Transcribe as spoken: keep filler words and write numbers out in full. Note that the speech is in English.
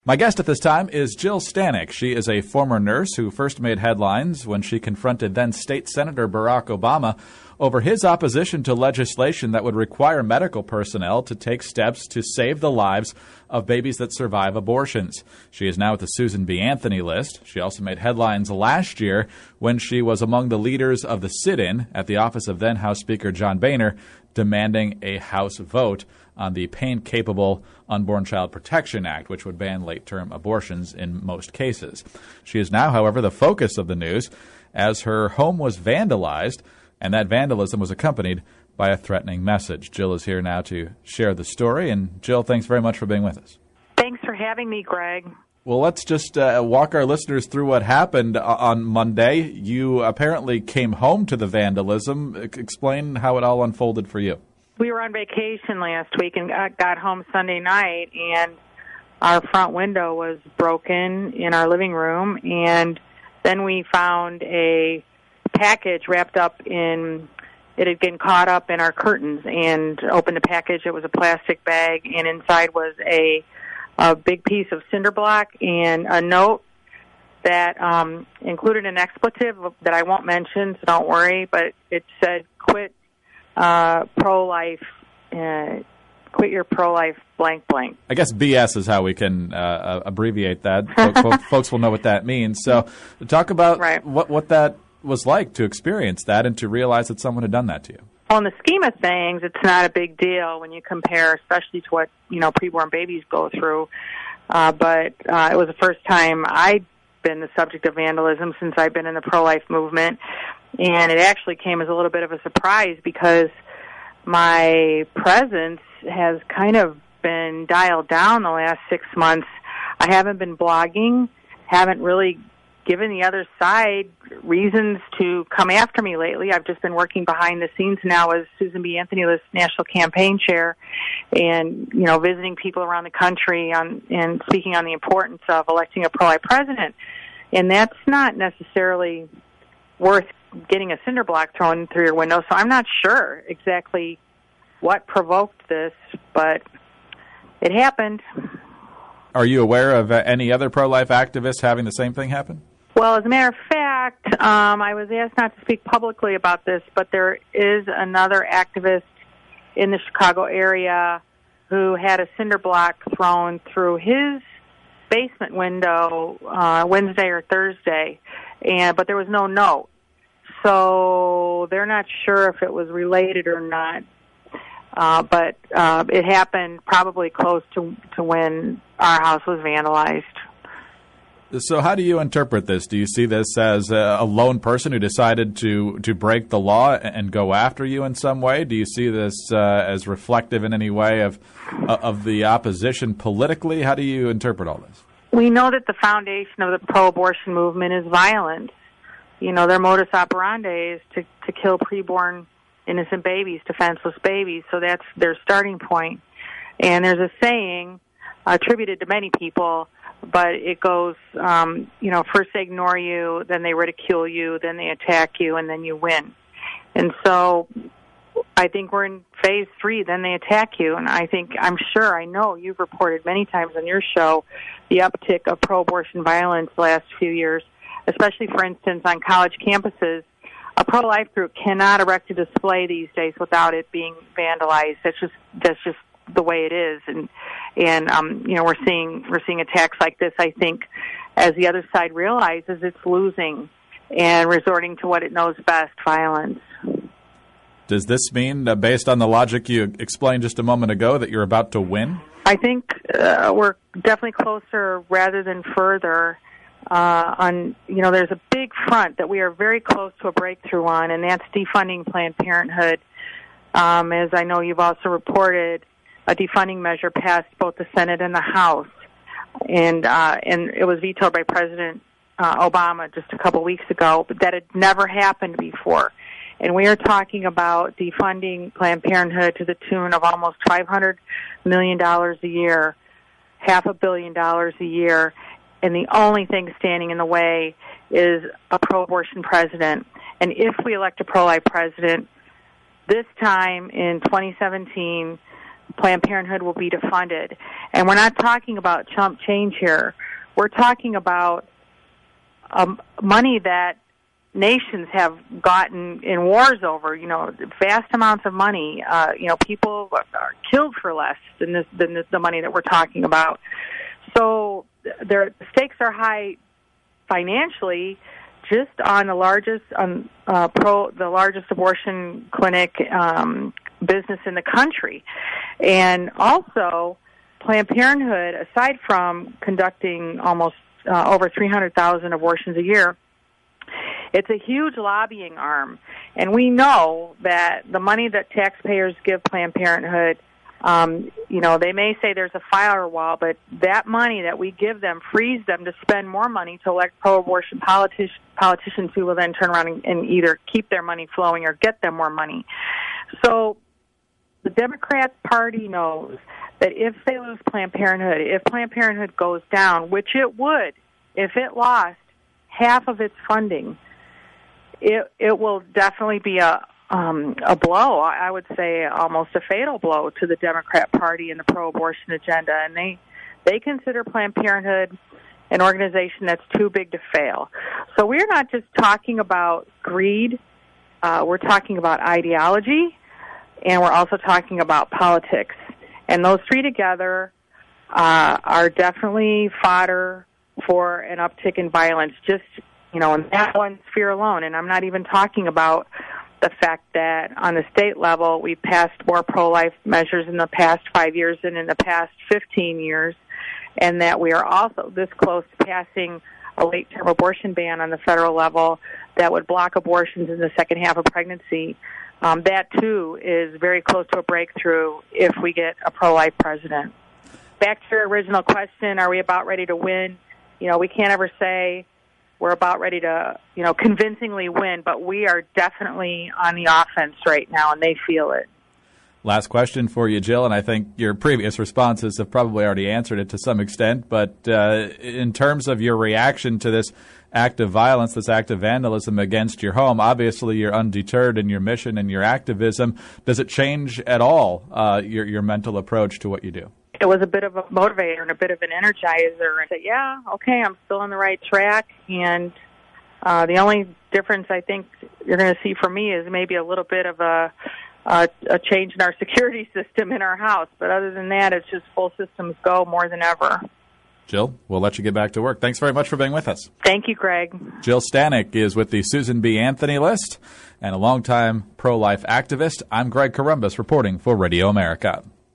My guest at this time is Jill Stanek. She is a former nurse who first made headlines when she confronted then State Senator Barack Obama over his opposition to legislation that would require medical personnel to take steps to save the lives of babies that survive abortions. She is now at the Susan B. Anthony list. She also made headlines last year when she was among the leaders of the sit-in at the office of then House Speaker John Boehner, demanding a House vote on the Pain-Capable Unborn Child Protection Act, which would ban late-term abortions in most cases. She is now, however, the focus of the news as her home was vandalized, and that vandalism was accompanied by a threatening message. Jill is here now to share the story. And Jill, thanks very much for being with us. Thanks for having me, Greg. Well, let's just uh, walk our listeners through what happened on Monday. You apparently came home to the vandalism. Explain how it all unfolded for you. We were on vacation last week and got home Sunday night, and our front window was broken in our living room, and then we found a package wrapped up in, it had been caught up in our curtains, and opened the package. It was a plastic bag, and inside was a, a big piece of cinder block and a note that um, included an expletive that I won't mention, so don't worry, but it said, quit uh, pro-life, uh, quit your pro-life blank blank. I guess B S is how we can uh, abbreviate that. Folks, folks will know what that means. So talk about right. what, what that was like to experience that and to realize that someone had done that to you. Well, in the scheme of things, it's not a big deal when you compare, especially to what, you know, preborn babies go through. Uh, but uh, it was the first time I'd been the subject of vandalism since I've been in the pro-life movement. And it actually came as a little bit of a surprise because my presence has kind of been dialed down the last six months. I haven't been blogging, haven't really given the other side reasons to come after me lately. I've just been working behind the scenes now as Susan B. Anthony List National Campaign Chair and, you know, visiting people around the country on, and speaking on the importance of electing a pro-life president. And that's not necessarily worth getting a cinder block thrown through your window. So I'm not sure exactly what provoked this, but it happened. Are you aware of uh, any other pro-life activists having the same thing happen? Well, as a matter of fact, um, I was asked not to speak publicly about this, but there is another activist in the Chicago area who had a cinder block thrown through his basement window uh, Wednesday or Thursday, and but there was no note. So they're not sure if it was related or not, uh, but uh, it happened probably close to, to when our house was vandalized. So how do you interpret this? Do you see this as a lone person who decided to, to break the law and go after you in some way? Do you see this uh, as reflective in any way of uh, of the opposition politically? How do you interpret all this? We know that the foundation of the pro-abortion movement is violence. You know, their modus operandi is to, to kill preborn innocent babies, defenseless babies. So that's their starting point. And there's a saying attributed to many people, but it goes, um, you know, first they ignore you, then they ridicule you, then they attack you, and then you win. And so I think we're in phase three, then they attack you. And I think, I'm sure, I know you've reported many times on your show the uptick of pro-abortion violence the last few years, especially, for instance, on college campuses. A pro-life group cannot erect a display these days without it being vandalized. That's just that's just the way it is, and and um, you know we're seeing we're seeing attacks like this. I think as the other side realizes it's losing and resorting to what it knows best, violence. Does this mean, uh, based on the logic you explained just a moment ago, that you're about to win? I think uh, we're definitely closer rather than further. Uh, on, you know, there's a big front that we are very close to a breakthrough on, and that's defunding Planned Parenthood. Um, as I know you've also reported, a defunding measure passed both the Senate and the House, and uh, and it was vetoed by President uh, Obama just a couple weeks ago, but that had never happened before. And we are talking about defunding Planned Parenthood to the tune of almost five hundred million dollars a year, half a billion dollars a year. And the only thing standing in the way is a pro-abortion president. And if we elect a pro-life president, this time in twenty seventeen, Planned Parenthood will be defunded. And we're not talking about chump change here. We're talking about um, money that nations have gotten in wars over, you know, vast amounts of money. Uh, you know, people are killed for less than, this, than this, the money that we're talking about. So the stakes are high financially, just on the largest, on uh, pro, the largest abortion clinic um, business in the country, and also Planned Parenthood, aside from conducting almost uh, over three hundred thousand abortions a year, it's a huge lobbying arm, and we know that the money that taxpayers give Planned Parenthood, um, you know, they may say there's a firewall, but that money that we give them frees them to spend more money to elect pro-abortion politi- politicians who will then turn around and, and either keep their money flowing or get them more money. So the Democrat Party knows that if they lose Planned Parenthood, if Planned Parenthood goes down, which it would, if it lost half of its funding, it it will definitely be a um, a blow. I would say almost a fatal blow to the Democrat Party and the pro-abortion agenda. And they they consider Planned Parenthood an organization that's too big to fail. So we're not just talking about greed. Uh, we're talking about ideology. And we're also talking about politics. And those three together uh, are definitely fodder for an uptick in violence, just, you know, in that one sphere alone. And I'm not even talking about the fact that on the state level, we've passed more pro-life measures in the past five years than in the past fifteen years, and that we are also this close to passing a late-term abortion ban on the federal level that would block abortions in the second half of pregnancy. Um, that, too, is very close to a breakthrough if we get a pro-life president. Back to your original question, are we about ready to win? You know, we can't ever say we're about ready to, you know, convincingly win, but we are definitely on the offense right now, and they feel it. Last question for you, Jill, and I think your previous responses have probably already answered it to some extent, but uh, in terms of your reaction to this act of violence, this act of vandalism against your home, obviously you're undeterred in your mission and your activism. Does it change at all uh, your, your mental approach to what you do? It was a bit of a motivator and a bit of an energizer. And I said, yeah, okay, I'm still on the right track. And uh, the only difference I think you're going to see for me is maybe a little bit of a, a, a change in our security system in our house. But other than that, it's just full systems go more than ever. Jill, we'll let you get back to work. Thanks very much for being with us. Thank you, Greg. Jill Stanek is with the Susan B. Anthony List and a longtime pro-life activist. I'm Greg Corombos reporting for Radio America.